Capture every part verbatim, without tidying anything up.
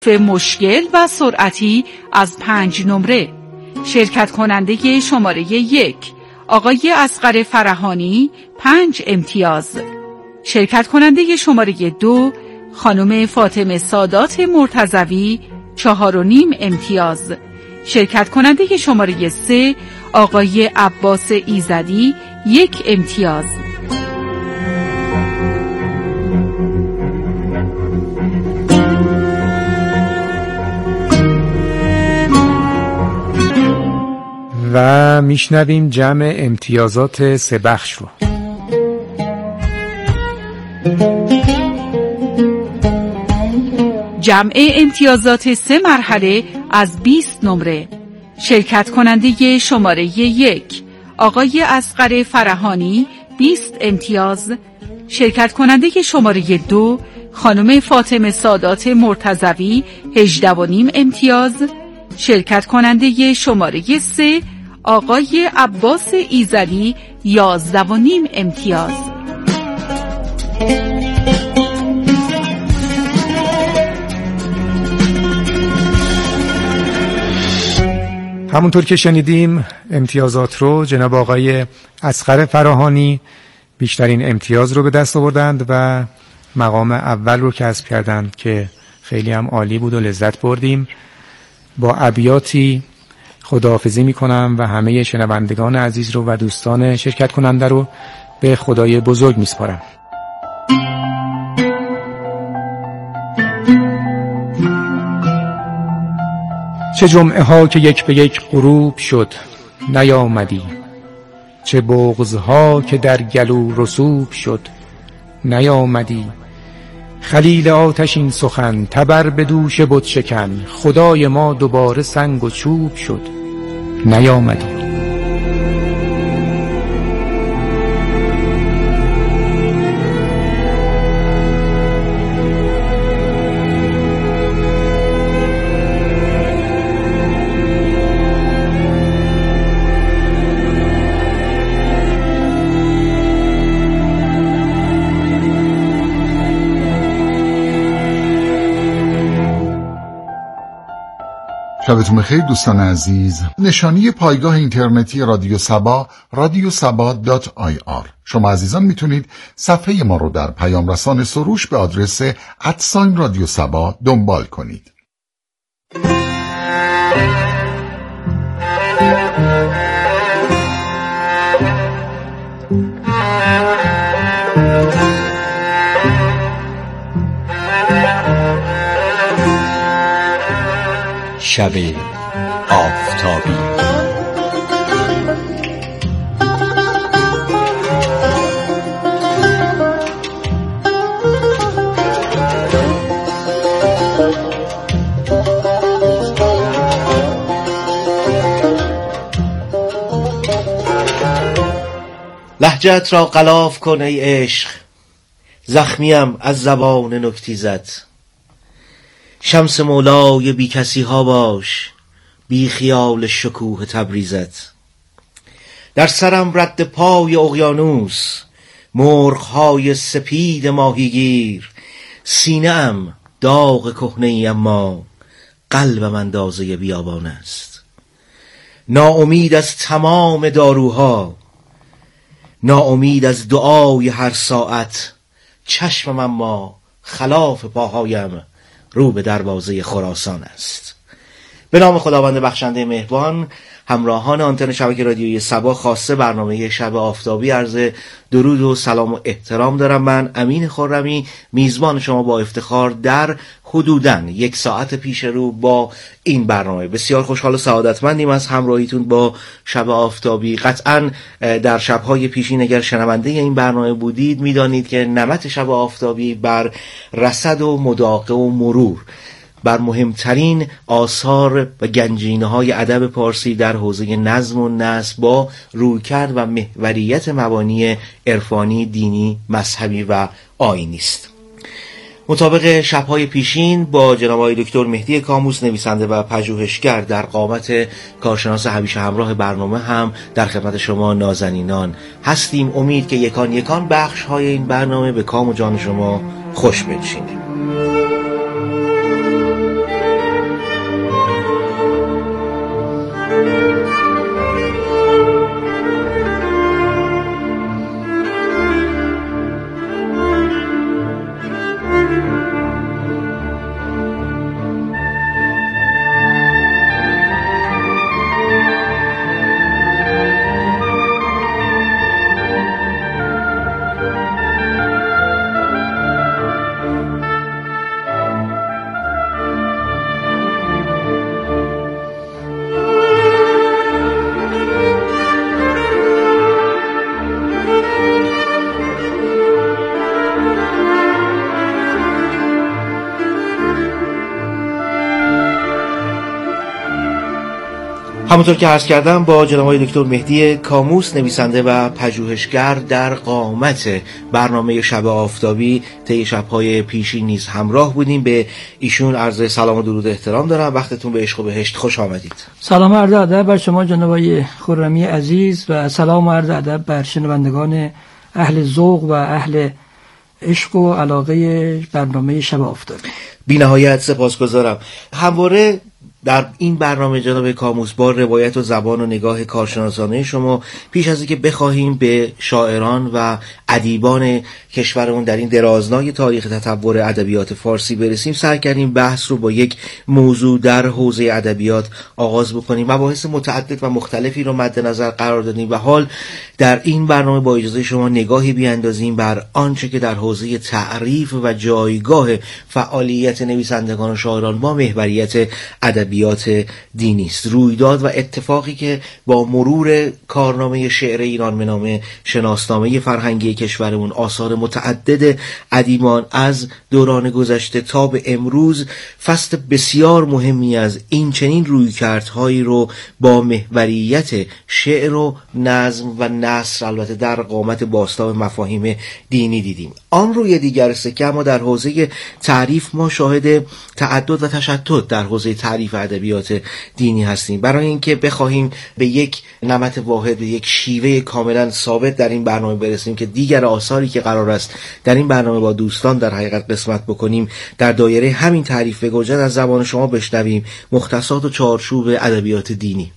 مشکل و سرعتی از پنج نمره. شرکت کننده شماره یک آقای اصغر فرحانی پنج امتیاز. شرکت کننده شماره دو خانم فاطمه سادات مرتضوی چهار و نیم امتیاز. شرکت کننده شماره سه آقای عباس ایزدی یک امتیاز. و میشنویم جمع امتیازات سه بخش رو. جمع امتیازات سه مرحله از بیست نمره. شرکت کننده شماره یک آقای اصغر فرحانی بیست امتیاز. شرکت کننده شماره دو خانم فاطمه سادات مرتضوی هجده و نیم امتیاز. شرکت کننده شماره سه آقای عباس ایزدی یازده و نیم امتیاز. همونطور که شنیدیم امتیازات رو جناب آقای اصغر فرحانی بیشترین امتیاز رو به دست آوردند و مقام اول رو کسب کردند که خیلی هم عالی بود و لذت بردیم. با ابیاتی خداحافظی میکنم و همه شنوندگان عزیز رو و دوستان شرکت کننده رو به خدای بزرگ میسپارم. چه جمعه ها که یک به یک غروب شد نیامدی، چه بغض ها که در گلو رسوب شد نیامدی. خلیل آتشین سخن تبر به دوش بت شکن، خدای ما دوباره سنگ و چوب شد نیامدی. شبتون بخیر دوستان عزیز. نشانی پایگاه اینترنتی رادیو سبا رادیو سبا دات آی آر. شما عزیزان میتونید صفحه ما رو در پیام رسان سروش به آدرس ادساین رادیو سبا دنبال کنید. شب آفتابی. لهجت را غلاف کن ای عشق، زخمیم از زبان نکتیزت. شمس مولای بی کسی ها باش، بی خیال شکوه تبریزت. در سرم رد پای اقیانوس، مرغ های سپید ماهیگیر. سینه ام داغ کهنه ای اما قلبم اندازه بیابان است. ناامید از تمام داروها، ناامید از دعای هر ساعت. چشمم اما خلاف پاهایم رو به دروازه خراسان است. به نام خداوند بخشنده مهربان، همراهان آنتن شبکه رادیویی سبا خواسته برنامه شب آفتابی عرض درود و سلام و احترام دارم. من امین خرمی میزبان شما با افتخار در حدوداً یک ساعت پیش رو با این برنامه. بسیار خوشحال و سعادتمندیم از همراهیتون با شب آفتابی. قطعاً در شب‌های پیشین اگر شنونده این برنامه بودید میدانید که نمط شب آفتابی بر رصد و مداقه و مرور بر مهمترین آثار و گنجینه‌های ادب پارسی در حوزه نظم و نثر با رویکرد و محوریت مبانی عرفانی، دینی، مذهبی و آیینی است. مطابق شب‌های پیشین با جناب آقای دکتر مهدی کاموس نویسنده و پژوهشگر در قامت کارشناس همیشه همراه برنامه هم در خدمت شما نازنینان هستیم. امید که یکان یکان بخش‌های این برنامه به کام و جان شما خوش بنشینه. همونطور که عرض کردم با جناب آقای دکتر مهدی کاموس، نویسنده و پژوهشگر در قامت برنامه شب آفتابی طی شب‌های پیشین نیز همراه بودیم. به ایشون عرض سلام و درود احترام دارم. وقتتون به عشق و بهشت خوش آمدید. سلام و عرض ادب بر شما جناب آقای خرمی عزیز و سلام و عرض ادب بر شنوندگان اهل ذوق و اهل عشق و علاقه برنامه شب آفتابی. بی نهایت سپاسگزارم. همواره در این برنامه جناب کاموس با روایت و زبان و نگاه کارشناسانه شما، پیش از اینکه بخواهیم به شاعران و ادیبان کشورمون در این درازنای تاریخ تطور ادبیات فارسی برسیم، سعی کردیم بحث رو با یک موضوع در حوزه ادبیات آغاز بکنیم. مباحث متعدد و مختلفی رو مد نظر قرار دادیم و حال در این برنامه با اجازه شما نگاهی بیاندازیم بر آنچه که در حوزه تعریف و جایگاه فعالیت نویسندگان و شاعران با محوریت ادبیات دینی است. رویداد و اتفاقی که با مرور کارنامه شعر ایران به نام شناسنامه فرهنگی کشورمون، آثار متعدد ادیبان از دوران گذشته تا به امروز، فصل بسیار مهمی از این چنین رویکردهایی رو با محوریت شعر و نظم و نثر، البته در قامت بازتاب مفاهیم دینی دیدیم. آن روی دیگر است که اما در حوزه تعریف ما شاهد تعدد و تشتت در حوزه تعریف ادبیات دینی هستیم. برای اینکه بخواهیم به یک نمط واحد، به یک شیوه کاملا ثابت در این برنامه برسیم که دیگر آثاری که قرار است در این برنامه با دوستان در حقیقت قسمت بکنیم در دایره همین تعریف بگوجد، از زبان شما بشنویم مختصات و چارچوب ادبیات دینی.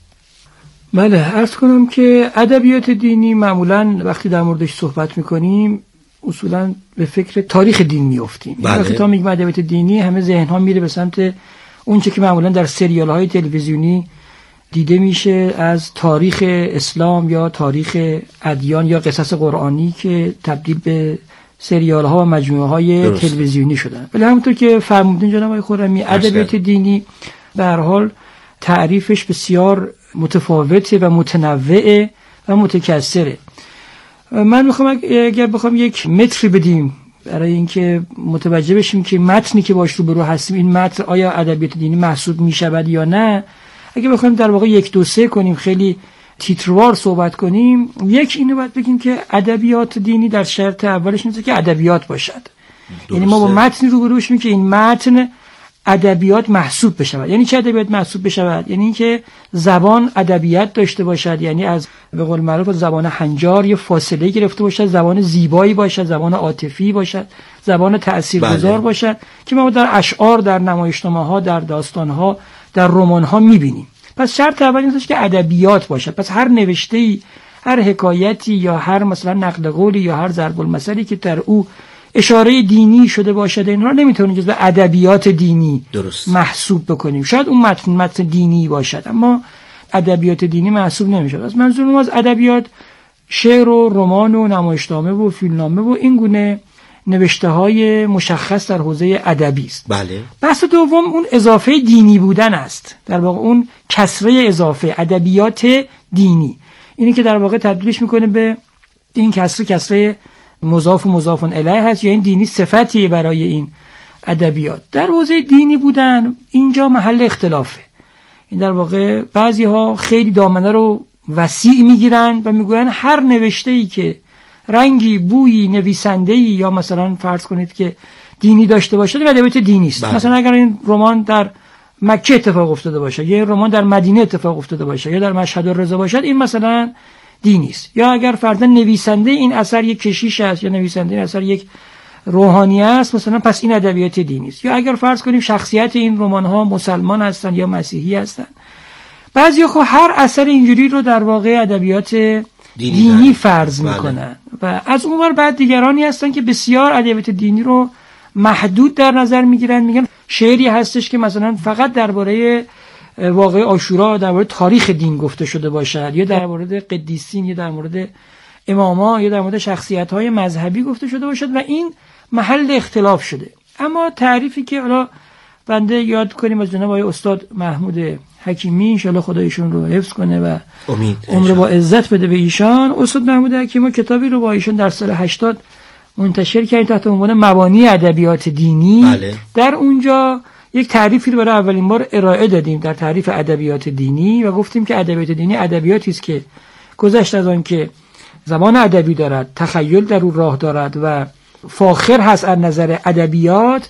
بله، عرض کنم که ادبیات دینی معمولا وقتی در موردش صحبت میکنیم اصولا به فکر تاریخ دین میافتیم. بله. وقتی تا میگیم ادبیات دینی، همه ذهن ها میره به سمت اون چه که معمولا در سریال های تلویزیونی دیده میشه از تاریخ اسلام یا تاریخ ادیان یا قصص قرآنی که تبدیل به سریال ها و مجموعه های تلویزیونی شدن. ولی همونطور که فرمودین جناب آقای خرمی، ادبیات دینی به هر حال تعریفش بسیار متفاوته و متنوعه و متکثره. من میخوام اگر بخوام یک متری بدیم برای اینکه متوجه بشیم که متنی که باش رو برو هستیم، این متن آیا ادبیات دینی محسوب میشود یا نه، اگه بخوایم در واقع یک دو سه کنیم، خیلی تیتروار صحبت کنیم، یک اینو باید بگیم که ادبیات دینی در شرط اولش نیست که ادبیات باشد. یعنی ما با متنی رو برو بشیم که این متن ادبیات محسوب بشود. یعنی چه ادبیات محسوب بشود؟ یعنی اینکه زبان ادبیات داشته باشد، یعنی از به قول معروف زبان هنجار یه فاصله گرفته باشد، زبان زیبایی باشد، زبان عاطفی باشد، زبان تاثیرگذار بله. باشد که ما در اشعار، در نمایشنامه‌ها، در داستان‌ها، در رمان‌ها می‌بینیم. پس شرط اول این است که ادبیات باشد. پس هر نوشته‌ای، هر حکایتی یا هر مثلا نقل قولی یا هر ضرب المثلی که در او اشاره دینی شده باشد، اینها نمیتونیم جز به ادبیات دینی درست. محسوب بکنیم. شاید اون متن متن دینی باشد اما ادبیات دینی محسوب نمیشه. از منظور ما از ادبیات شعر و رمان و نمایشنامه و فیلمنامه و این گونه نوشته‌های مشخص در حوزه ادبی است. بله. بحث دوم اون اضافه دینی بودن است. در واقع اون کسره اضافه ادبیات دینی. اینی که در واقع تبدیلش میکنه به این کسره کسره مضاف و مضاف الیه هست، یا این دینی صفتی برای این ادبیات. در حوزه دینی بودن اینجا محل اختلافه. این در واقع بعضی ها خیلی دامنه رو وسیع میگیرن و میگوین هر نوشته‌ای که رنگی، بویی، نویسنده‌ای یا مثلا فرض کنید که دینی داشته باشه ادبیات دینی است. مثلا اگر این رمان در مکه اتفاق افتاده باشه، یا رمان در مدینه اتفاق افتاده باشه، یا در مشهد الرضا باشد، این مثلا دینی است. یا اگر فرضاً نویسنده این اثر یک کشیش است یا نویسنده این اثر یک روحانی است، مثلا پس این ادبیات دینی است. یا اگر فرض کنیم شخصیت این رمان ها مسلمان هستند یا مسیحی هستند، بعضی خب هر اثر اینجوری رو در واقع ادبیات دینی, دینی فرض میکنن. و از اون ور بعد دیگرانی هستن که بسیار ادبیات دینی رو محدود در نظر میگیرن، میگن شعری هستش که مثلا فقط درباره واقعه عاشورا، در مورد تاریخ دین گفته شده باشد، یا در مورد قدیسین، یا در مورد اماما، یا در مورد شخصیت‌های مذهبی گفته شده باشد و این محل اختلاف شده. اما تعریفی که حالا بنده یاد کنیم از جناب آقای استاد محمود حکیمی، ان شاءالله خدا ایشون رو حفظ کنه و امید عمر با عزت بده به ایشان. استاد محمود حکیمی کتابی رو با ایشون در سال هشتاد منتشر کردن تحت عنوان مبانی ادبیات دینی. بله. در اونجا یک تعریفی رو برای اولین بار ارائه دادیم در تعریف ادبیات دینی و گفتیم که ادبیات دینی ادبیاتی است که گذشت از آن که زبان ادبی دارد، تخیل در او راه دارد و فاخر هست از نظر ادبیات،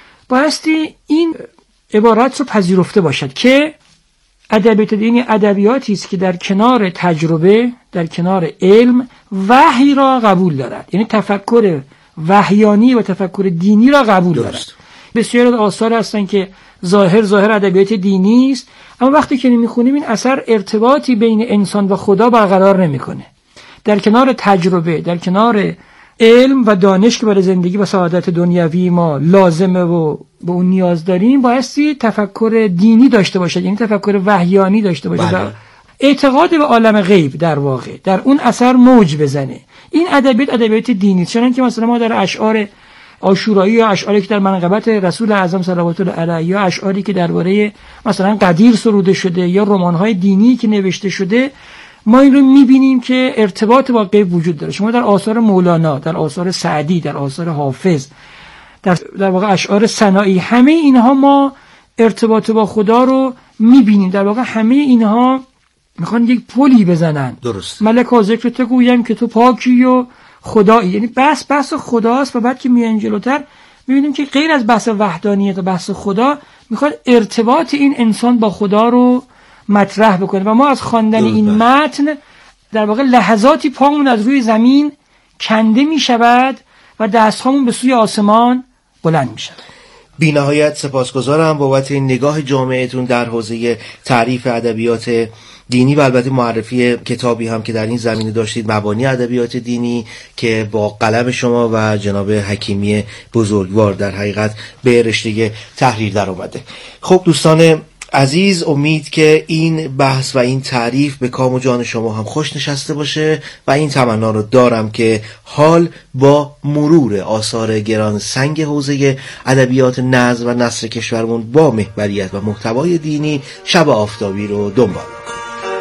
بایستی این عبارت رو پذیرفته باشد که ادبیات دینی ادبیاتی است که در کنار تجربه، در کنار علم، وحی را قبول دارد. یعنی تفکر وحیانی و تفکر دینی را قبول دارد. بسیار از آثار هستن که ظاهر ظاهر ادبیات دینی است، اما وقتی که میخونیم این اثر ارتباطی بین انسان و خدا برقرار نمیکنه. در کنار تجربه، در کنار علم و دانش که برای زندگی و سعادت دنیوی ما لازمه و به اون نیاز داریم، بایستی تفکر دینی داشته باشد، یعنی تفکر وحیانی داشته باشد و اعتقاد به عالم غیب در واقع در اون اثر موج بزنه. این ادبیات ادبیات دینی، چون که مثلا ما در اشعار عاشورایی یا اشعاری که در منقبت رسول اعظم صلوات الله علیه یا اشعاری که درباره مثلا قدیر سروده شده یا رمان‌های دینی که نوشته شده، ما این رو می‌بینیم که ارتباط با غیب وجود داره. شما در آثار مولانا، در آثار سعدی، در آثار حافظ، در در واقع اشعار سنایی، همه اینها ما ارتباط با خدا رو می‌بینیم. در واقع همه اینها میخوان یک پلی بزنن. درست. ملکا ذکرت گویم که تو پاکی و خدایی، یعنی بس بس خداست. و بعد که میایم جلوتر میبینیم که غیر از بحث وحدانیت و بحث خدا، میخواد ارتباط این انسان با خدا رو مطرح بکنه و ما از خواندن این متن در واقع لحظاتی پامون از روی زمین کنده میشود و دستهامون به سوی آسمان بلند میشود. بی نهایت سپاسگزارم بابت این نگاه جامعتون در حوزه تعریف ادبیات دینی و البته معرفی کتابی هم که در این زمینه داشتید، مبانی ادبیات دینی، که با قلم شما و جناب حکیمی بزرگوار در حقیقت به رشته تحریر در اومده. خب دوستان عزیز، امید که این بحث و این تعریف به کام و جان شما هم خوش نشسته باشه و این تمنا رو دارم که حال با مرور آثار گران سنگ حوزه ادبیات نظم و نثر کشورمون با محوریت و محتوای دینی شب آفتابی رو دنبال کنیم.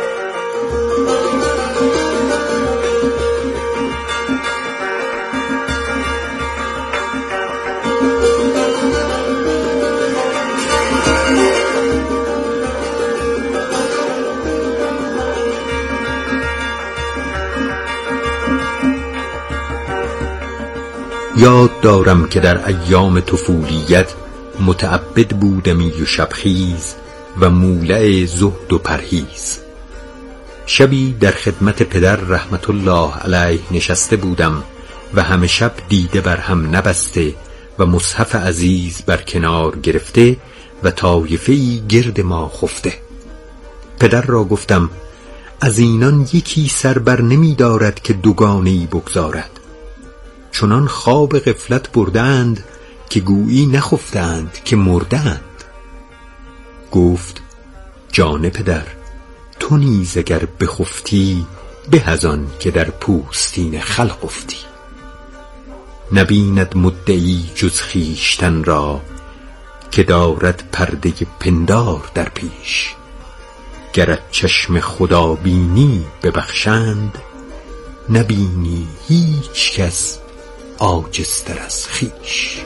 یاد دارم که در ایام طفولیت متعبد بودمی و شبخیز و مولع زهد و پرهیز. شبی در خدمت پدر رحمت الله علیه نشسته بودم و همه شب دیده بر هم نبسته و مصحف عزیز بر کنار گرفته و طایفه‌ای گرد ما خفته. پدر را گفتم از اینان یکی سر بر نمی دارد که دوگانه‌ای بگذارد. چنان خواب غفلت بردند که گویی نخفتند که مردند. گفت جان پدر، تو نیز اگر بخفتی به از آن که در پوستین خلق افتی. نبیند مدعی جز خویشتن را که دارد پرده پندار در پیش. گرت چشم خدا بینی ببخشند، نبینی هیچ کس عاجزتر از خویش.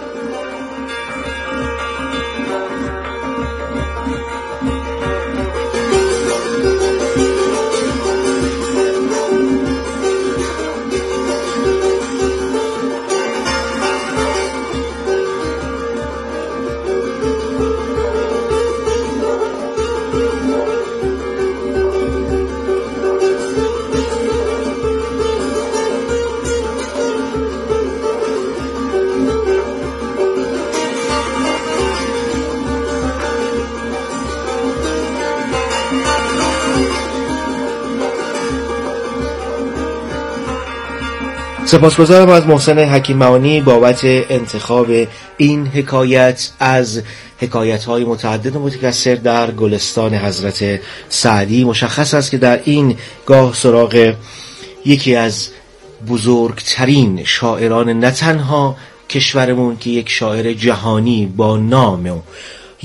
سپاسگزارم از محسن حکیم معانی بابت انتخاب این حکایت از حکایت‌های متعدد و متکثر در گلستان حضرت سعدی. مشخص است که در این گاه سراغ یکی از بزرگترین شاعران نه تنها کشورمون که یک شاعر جهانی با نام و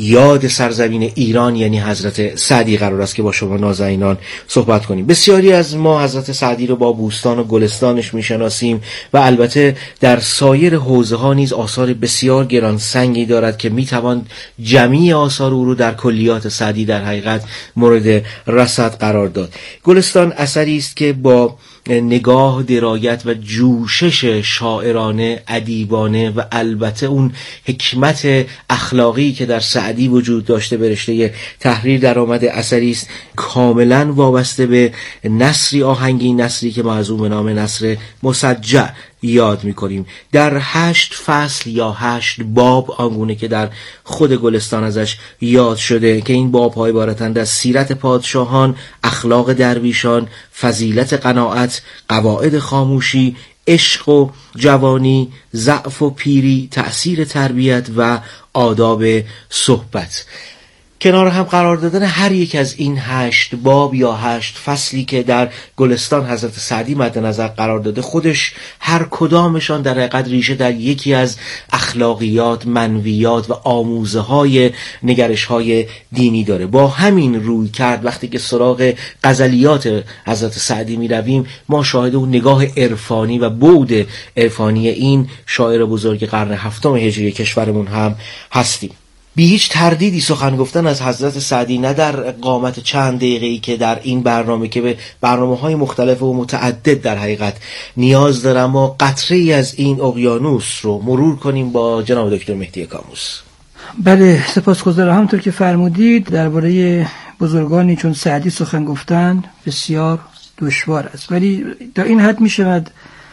یاد سرزمین ایران یعنی حضرت سعدی قرار است که با شما نازنینان صحبت کنیم. بسیاری از ما حضرت سعدی رو با بوستان و گلستانش میشناسیم و البته در سایر حوزه ها نیز آثار بسیار گران سنگی دارد که میتوان جمعی آثار او رو در کلیات سعدی در حقیقت مورد رصد قرار داد. گلستان اثری است که با نگاه، درایت و جوشش شاعرانه، ادیبانه و البته اون حکمت اخلاقی که در سعدی وجود داشته به رشته تحریر در آمده اثری است کاملا وابسته به نثری آهنگی، نثری که موضوع به نام نثر مسجع یاد می‌کنیم. در هشت فصل یا هشت باب آنگونه که در خود گلستان ازش یاد شده که این باب‌ها عبارتند از سیرت پادشاهان، اخلاق درویشان، فضیلت قناعت، قواعد خاموشی، عشق و جوانی، ضعف و پیری، تأثیر تربیت و آداب صحبت. کنار هم قرار دادن هر یک از این هشت باب یا هشت فصلی که در گلستان حضرت سعدی مد نظر قرار داده، خودش هر کدامشان در حقیقت ریشه در یکی از اخلاقیات، منویات و آموزه های نگرش های دینی داره. با همین روی کرد وقتی که سراغ غزلیات حضرت سعدی می رویم، ما شاهد اون نگاه عرفانی و بعد عرفانی این شاعر بزرگ قرن هفتم هجری کشورمون هم هستیم. بی هیچ تردیدی سخن گفتن از حضرت سعدی نه در قامت چند دقیقه‌ای که در این برنامه که به برنامه‌های مختلف و متعدد در حقیقت نیاز داره، ما قطره‌ای از این اقیانوس رو مرور کنیم با جناب دکتر مهدی کاموس. بله، سپاسگزارم. همونطور که فرمودید درباره بزرگانی چون سعدی سخن گفتن بسیار دشوار است، ولی تا این حد می‌شود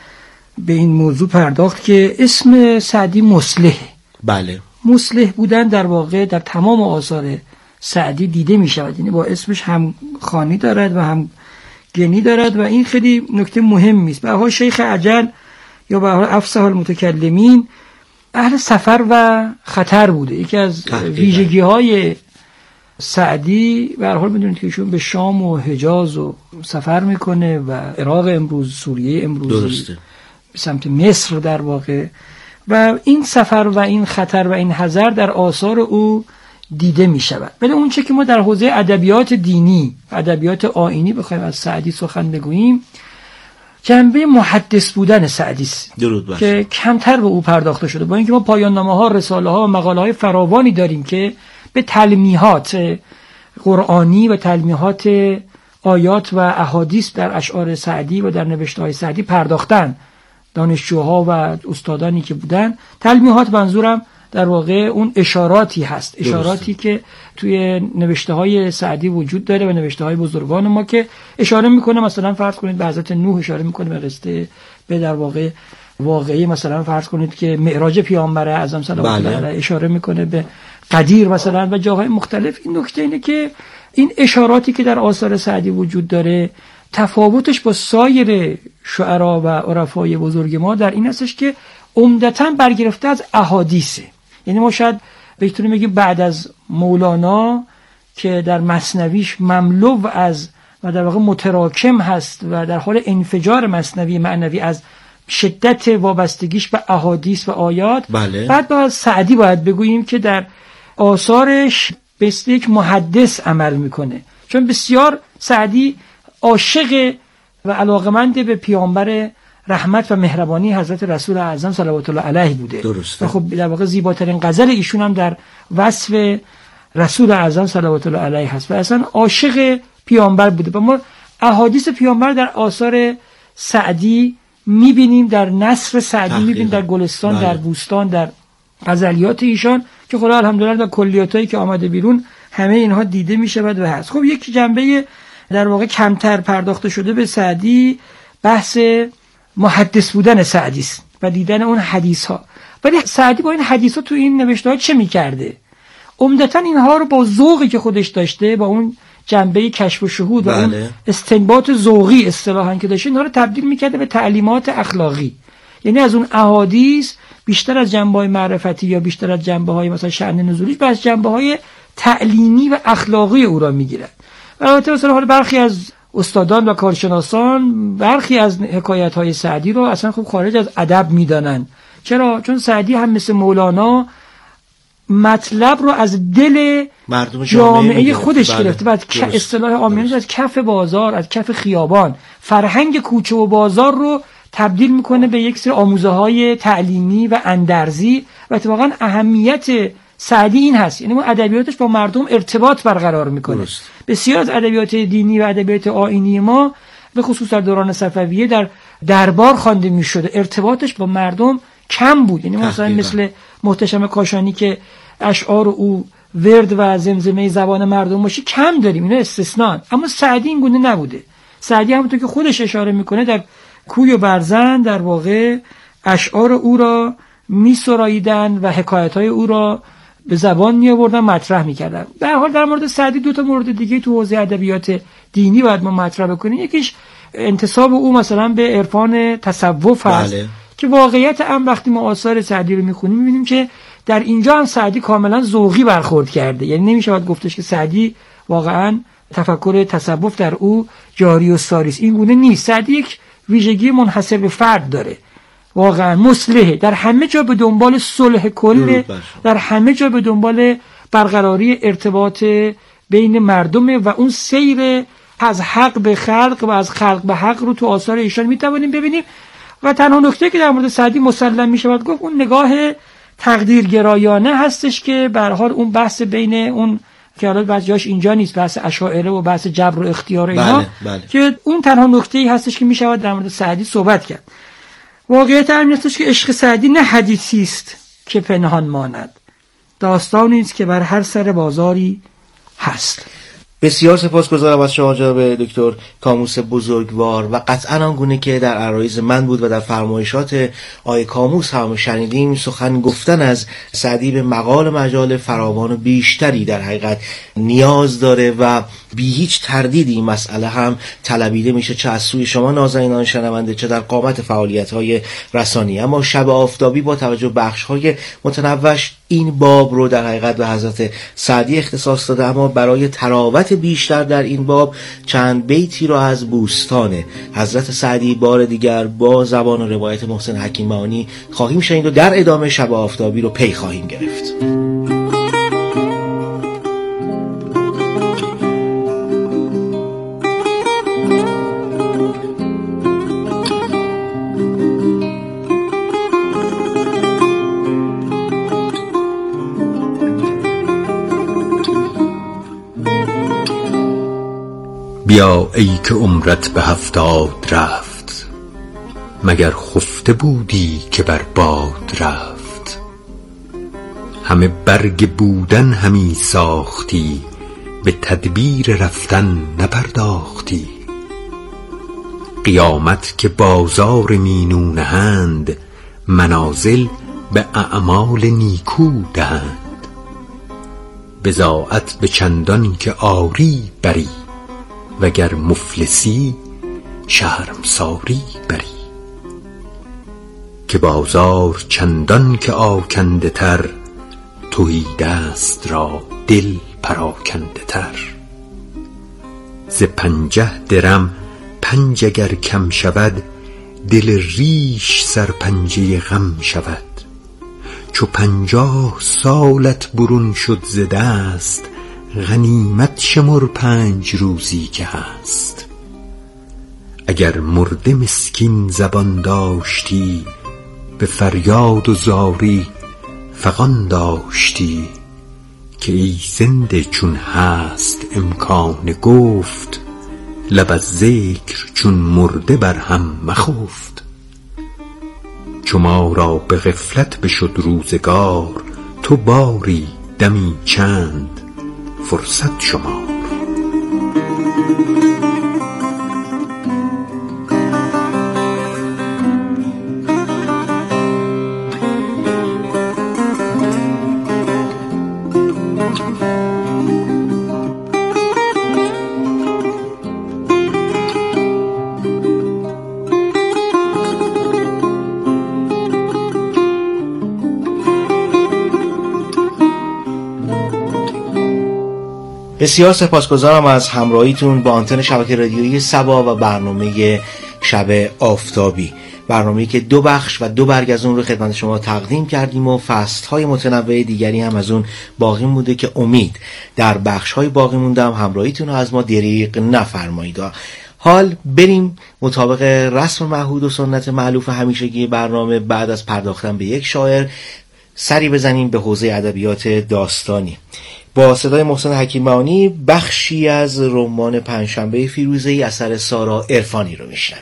به این موضوع پرداخت که اسم سعدی مصلح. بله، مصلح بودن در واقع در تمام آثار سعدی دیده می شود، یعنی با اسمش هم خوانی دارد و هم گنی دارد و این خیلی نکته مهمی است. به هر حال شیخ عجل یا به هر حال افصح المتکلمین اهل سفر و خطر بوده. یکی از ویژگی های سعدی به هر حال میدونید که ایشون به شام و حجاز و سفر میکنه و عراق امروز، سوریه امروزی، به سمت مصر در واقع، و این سفر و این خطر و این حذر در آثار او دیده می شود. ولی اون چه که ما در حوزه ادبیات دینی و ادبیات آیینی بخوایم از سعدی سخن بگوییم، جنبه محدث بودن سعدی است که کمتر به او پرداخته شده. با اینکه ما پایان نامه ها، رساله ها و مقاله های فراوانی داریم که به تلمیحات قرآنی و تلمیحات آیات و احادیث در اشعار سعدی و در نوشته های سعدی پرداختن، دانشجوها و استادانی که بودن. تلمیحات منظورم در واقع اون اشاراتی هست، اشاراتی درسته. که توی نوشته های سعدی وجود داره و نوشته های بزرگان ما که اشاره میکنه، مثلا فرض کنید به حضرت نوح اشاره میکنه، به قصه به در واقع واقعی مثلا فرض کنید که معراج پیامبر اعظم صلی الله علیه و آله اشاره میکنه، به قدیر مثلا و جاهای مختلف. این نکته اینه که این اشاراتی که در آثار سعدی وجود داره تفاوتش با سایر شعرا و عرفای بزرگ ما در این هستش که عمدتاً برگرفته از احادیثه. یعنی ما شاید بهتونیم بگیم بعد از مولانا که در مثنویش مملو از و در واقع متراکم هست و در حال انفجار مثنوی معنوی از شدت وابستگیش به احادیث و آیات، بله. بعد با سعدی باید بگوییم که در آثارش به یک محدث عمل میکنه، چون بسیار سعدی عاشق و علاقمند به پیامبر رحمت و مهربانی حضرت رسول اعظم صلوات الله علیه بوده. درسته. و خب در واقع زیباترین غزل ایشون هم در وصف رسول اعظم صلوات الله علیه هست و اصلا عاشق پیامبر بوده. و ما احادیث پیامبر در آثار سعدی میبینیم، در نثر سعدی میبینیم، در گلستان، بله. در بوستان، در غزلیات ایشان که خدا الحمدلله در کلیاتایی که آمده بیرون همه اینها دیده میشود و هست. خب یک جنبه در واقع کمتر پرداخته شده به سعدی بحث محدث بودن سعدی است و دیدن اون حدیث ها. ولی سعدی با این حدیث ها تو این نوشته ها چه میکرده؟ عمدتاً اینها رو با ذوقی که خودش داشته، با اون جنبه کشف و شهود و اون استنباط ذوقی اصطلاحاً که داشته، اینها رو تبدیل میکرده به تعلیمات اخلاقی. یعنی از اون احادیث بیشتر از جنبه‌های معرفتی یا بیشتر از جنبه‌های مثلا شأن نزولیش، بس جنبه‌های تعلیمی و اخلاقی او را میگیرد. البته مثلا حال برخی از استادان و کارشناسان برخی از حکایت‌های سعدی رو اصلا خوب خارج از ادب میدانن. چرا؟ چون سعدی هم مثل مولانا مطلب رو از دل مردم جامعه خودش گرفته و اصطلاح عامیانه از کف بازار، از کف خیابان، فرهنگ کوچه و بازار رو تبدیل میکنه به یک سری آموزه های تعلیمی و اندرزی. و اتفاقا اهمیت سعدی این هست، یعنی اون ادبیاتش با مردم ارتباط برقرار میکنه. بسیار از ادبیات دینی و ادبیات آیینی ما به خصوص در دوران صفویه در دربار خوانده میشده، ارتباطش با مردم کم بود. یعنی مثلا مثل محتشم کاشانی که اشعار او ورد و زمزمه زبان مردم باشه کم داریم، اینا استثنان. اما سعدی این گونه نبوده. سعدی همونطور که خودش اشاره میکنه در کوی و برزن در واقع اشعار او را میسراییدن و حکایت‌های او را به زبان می آوردن، مطرح می‌کردن. به هر حال در مورد سعدی دو تا مورد دیگه تو حوزه ادبیات دینی باید ما مطرح بکنیم. یکیش انتساب او مثلا به عرفان تصوف هست. بله. که واقعیت هم وقتی ما آثار سعدی رو می‌خونیم می‌بینیم که در اینجا هم سعدی کاملا ذوقی برخورد کرده. یعنی نمی‌شود گفتش که سعدی واقعاً تفکر تصوف در او جاری و ساری است. این گونه نیست. سعدی یک ویژگی منحصر به فرد داره، واقعا مصلحه، در همه جا به دنبال صلح کل، در همه جا به دنبال برقراری ارتباط بین مردم و اون سیر از حق به خلق و از خلق به حق رو تو آثار ایشان میتوانیم ببینیم. و تنها نکته که در مورد سعدی مسلم میشود گفت اون نگاه تقدیرگرایانه هستش که به هر حال اون بحث بین اون که حالا بعضیاش اینجا نیست، بحث اشاعره و بحث جبر و اختیار اینا، بله، بله. که اون تنها نکته‌ای هستش که میشود در مورد سعدی صحبت کرد. واقعیت همین هستش که عشق سعدی نه حدیثی است که پنهان ماند، داستانی است که بر هر سر بازاری هست. بسیار سپاسگزارم از شما جناب دکتر کاموس بزرگوار و قطعا آنگونه که در عرایض من بود و در فرمایشات آقای کاموس هم شنیدیم، سخن گفتن از سعدی به مقال مجال فراوان و بیشتری در حقیقت نیاز داره و بی هیچ تردیدی این مسئله هم طلبیده میشه، چه از سوی شما نازنینان شنونده چه در قامت فعالیت‌های رسانی. اما شب آفتابی با توجه به بخش‌های متنوعش این باب رو در حقیقت به حضرت سعدی اختصاص داده، اما برای تراوت بیشتر در این باب چند بیتی رو از بوستان حضرت سعدی بار دیگر با زبان و روایت محسن حکیمانی خواهیم شنید و در ادامه شب آفتابی رو پی خواهیم گرفت. بیا ای که عمرت به هفتاد رفت، مگر خفته بودی که بر باد رفت. همه برگ بودن همی ساختی، به تدبیر رفتن نپرداختی. قیامت که بازار مینو نهند، منازل به اعمال نیکو دهند. بضاعت به چندان که آری بری، وگر مفلسی شرمساری بری. که بازار چندان که آکنده تر، تهی دست را دل پراکنده تر. ز پنجه درم پنج اگر کم شود، دل ریش سر پنجه غم شود. چو پنجاه سالت برون شد ز دست، غنیمت شمر پنج روزی که هست. اگر مرده مسکین زبان داشتی، به فریاد و زاری فغان داشتی. که ای زنده چون هست امکان گفت، لب از ذکر چون مرده بر هم مخفت. چو ما را به غفلت بشد روزگار، تو باری دمی چند فرصت شمار. بسیار سپاسگزارم از همراهیتون با آنتن شبکه رادیویی صبا و برنامه شب آفتابی. برنامه‌ای که دو بخش و دو برگ از اون رو خدمت شما تقدیم کردیم و فصل‌های متنوع دیگری هم از اون باقی مونده که امید در بخش‌های باقی مونده هم همراهیتون رو از ما دریغ نفرمایید. حال بریم مطابق رسم معهود و سنت مألوف همیشگی برنامه، بعد از پرداختن به یک شاعر سری بزنیم به حوزه ادبیات داستانی. با صدای محسن حکیمانی بخشی از رمان پنجشنبه فیروزه‌ای اثر سارا عرفانی رو میشنویم.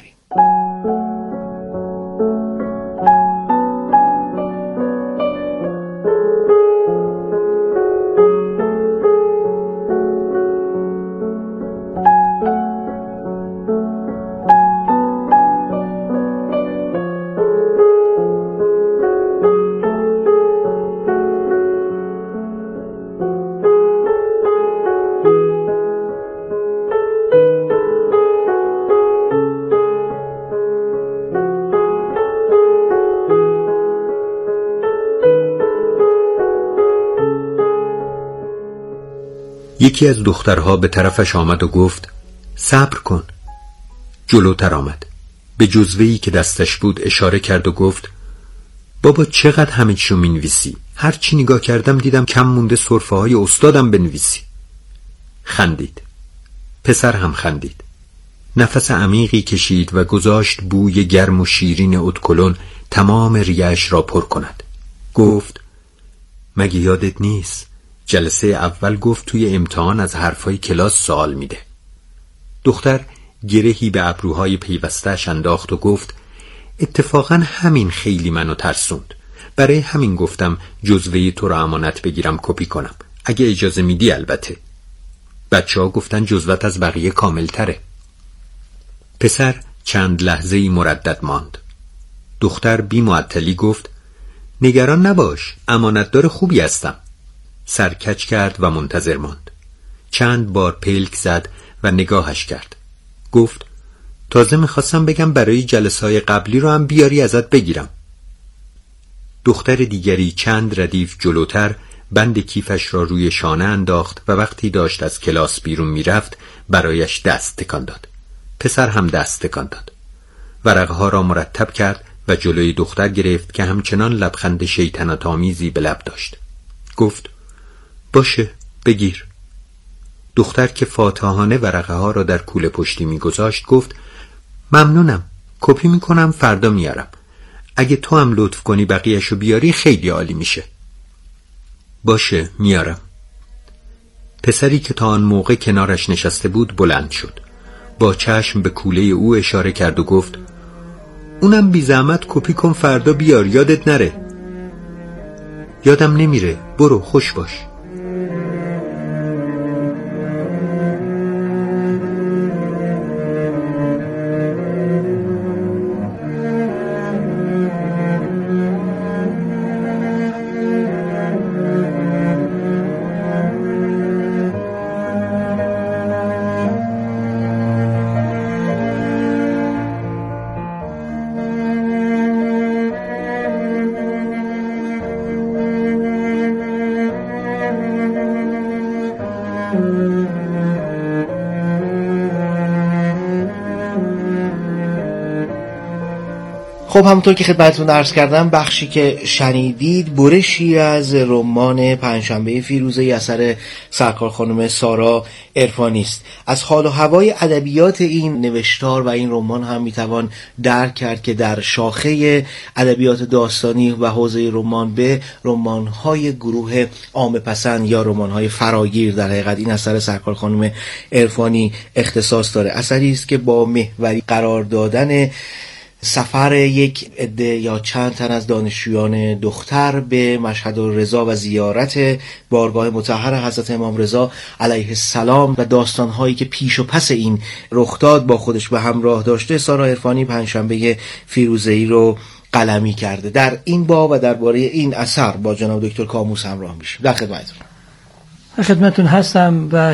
یکی از دخترها به طرفش آمد و گفت صبر کن. جلوتر آمد، به جزوه‌ای که دستش بود اشاره کرد و گفت بابا چقدر همه چیو می‌نویسی؟ هر چی نگاه کردم دیدم کم مونده سرفه های استادم بنویسی. خندید. پسر هم خندید. نفس عمیقی کشید و گذاشت بوی گرم و شیرین ادکلون تمام ریه‌اش را پر کند. گفت مگه یادت نیست؟ جلسه اول گفت توی امتحان از حرفای کلاس سوال میده. دختر گرهی به ابروهای پیوسته‌اش انداخت و گفت اتفاقا همین خیلی منو ترسوند. برای همین گفتم جزوه تو رو امانت بگیرم کپی کنم، اگه اجازه میدی البته. بچه ها گفتن جزوت از بقیه کامل تره. پسر چند لحظه‌ای مردد ماند. دختر بی معطلی گفت نگران نباش، امانتدار خوبی هستم. سرکچ کرد و منتظر ماند. چند بار پلک زد و نگاهش کرد. گفت تازه میخواستم بگم برای جلسه‌های قبلی رو هم بیاری ازت بگیرم. دختر دیگری چند ردیف جلوتر بند کیفش را روی شانه انداخت و وقتی داشت از کلاس بیرون میرفت برایش دست تکان داد. پسر هم دست تکان داد. ورقها را مرتب کرد و جلوی دختر گرفت که همچنان لبخند شیطنت آمیزی به لب داشت. گفت باشه بگیر. دختر که فاتحانه ورقه ها را در کوله پشتی میگذاشت گفت ممنونم، کپی میکنم فردا میارم. اگه تو هم لطف کنی بقیهشو بیاری خیلی عالی میشه. باشه میارم. پسری که تا آن موقع کنارش نشسته بود بلند شد. با چشم به کوله او اشاره کرد و گفت اونم بی زحمت کپی کن فردا بیار، یادت نره. یادم نمیره، برو خوش باش. خب همونطور که خدمتتون عرض کردم بخشی که شنیدید برشی از رمان پنجشنبه فیروزه‌ای اثر سرکار خانم سارا عرفانی است. از حال و هوای ادبیات این نوشتار و این رمان هم میتوان درک کرد که در شاخه ادبیات داستانی و حوزه رمان به رمان‌های گروه عامه پسند یا رمان‌های فراگیر در حقیقت این اثر سرکار خانم عرفانی اختصاص داره. اثری است که با محوری قرار دادن سفر یک عده یا چند تن از دانشجویان دختر به مشهد الرضا و زیارت بارگاه مطهر حضرت امام رضا علیه السلام و داستان‌هایی که پیش و پس این رخداد با خودش به همراه داشته، سارا عرفانی پنجشنبه فیروزه‌ای رو قلمی کرده. در این باب و درباره این اثر با جناب دکتر کاموس همراه میشیم. در خدمتتون خدمتتون هستم و